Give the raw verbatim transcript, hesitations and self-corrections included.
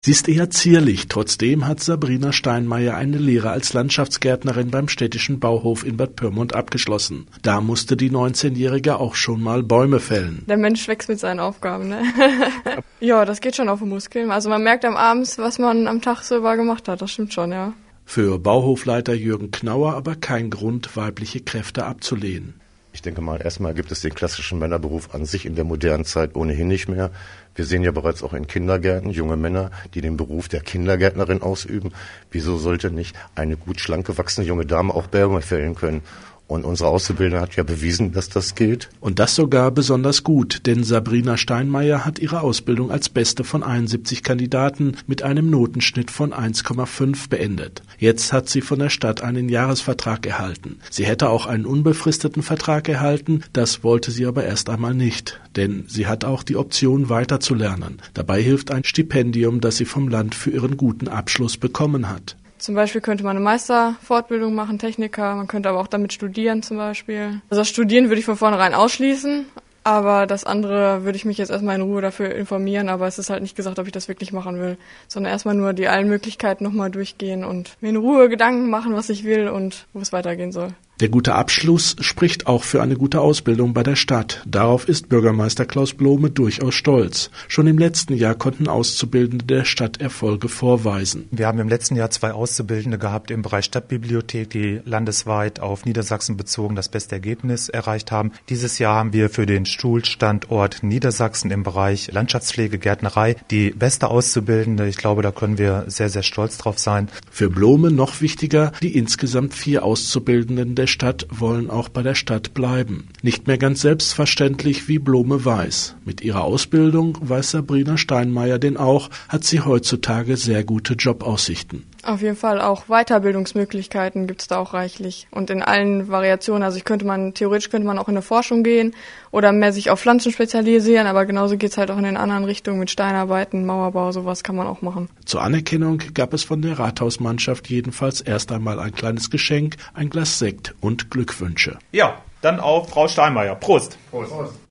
Sie ist eher zierlich, trotzdem hat Sabrina Steinmeier eine Lehre als Landschaftsgärtnerin beim städtischen Bauhof in Bad Pyrmont abgeschlossen. Da musste die neunzehnjährige auch schon mal Bäume fällen. Der Mensch wächst mit seinen Aufgaben, ne? Ja, das geht schon auf die Muskeln. Also man merkt am Abend, was man am Tag so über gemacht hat, das stimmt schon, ja. Für Bauhofleiter Jürgen Knauer aber kein Grund, weibliche Kräfte abzulehnen. Ich denke mal, erstmal gibt es den klassischen Männerberuf an sich in der modernen Zeit ohnehin nicht mehr. Wir sehen ja bereits auch in Kindergärten junge Männer, die den Beruf der Kindergärtnerin ausüben. Wieso sollte nicht eine gut schlank gewachsene junge Dame auch Bäume fällen können? Und unsere Auszubildende hat ja bewiesen, dass das geht. Und das sogar besonders gut, denn Sabrina Steinmeier hat ihre Ausbildung als beste von einundsiebzig Kandidaten mit einem Notenschnitt von eins Komma fünf beendet. Jetzt hat sie von der Stadt einen Jahresvertrag erhalten. Sie hätte auch einen unbefristeten Vertrag erhalten, das wollte sie aber erst einmal nicht, denn sie hat auch die Option weiterzulernen. Dabei hilft ein Stipendium, das sie vom Land für ihren guten Abschluss bekommen hat. Zum Beispiel könnte man eine Meisterfortbildung machen, Techniker, man könnte aber auch damit studieren zum Beispiel. Also das Studieren würde ich von vornherein ausschließen, aber das andere würde ich mich jetzt erstmal in Ruhe dafür informieren, aber es ist halt nicht gesagt, ob ich das wirklich machen will, sondern erstmal nur die allen Möglichkeiten nochmal durchgehen und mir in Ruhe Gedanken machen, was ich will und wo es weitergehen soll. Der gute Abschluss spricht auch für eine gute Ausbildung bei der Stadt. Darauf ist Bürgermeister Klaus Blome durchaus stolz. Schon im letzten Jahr konnten Auszubildende der Stadt Erfolge vorweisen. Wir haben im letzten Jahr zwei Auszubildende gehabt im Bereich Stadtbibliothek, die landesweit auf Niedersachsen bezogen das beste Ergebnis erreicht haben. Dieses Jahr haben wir für den Schulstandort Niedersachsen im Bereich Landschaftspflege, Gärtnerei die beste Auszubildende. Ich glaube, da können wir sehr, sehr stolz drauf sein. Für Blome noch wichtiger, die insgesamt vier Auszubildenden der Stadt wollen auch bei der Stadt bleiben. Nicht mehr ganz selbstverständlich, wie Blome weiß. Mit ihrer Ausbildung, weiß Sabrina Steinmeier denn auch, hat sie heutzutage sehr gute Jobaussichten. Auf jeden Fall auch Weiterbildungsmöglichkeiten gibt es da auch reichlich und in allen Variationen. Also ich könnte man theoretisch könnte man auch in eine Forschung gehen oder mehr sich auf Pflanzen spezialisieren, aber genauso geht's halt auch in den anderen Richtungen mit Steinarbeiten, Mauerbau, sowas kann man auch machen. Zur Anerkennung gab es von der Rathausmannschaft jedenfalls erst einmal ein kleines Geschenk, ein Glas Sekt und Glückwünsche. Ja, dann auf Frau Steinmeier. Prost. Prost. Prost.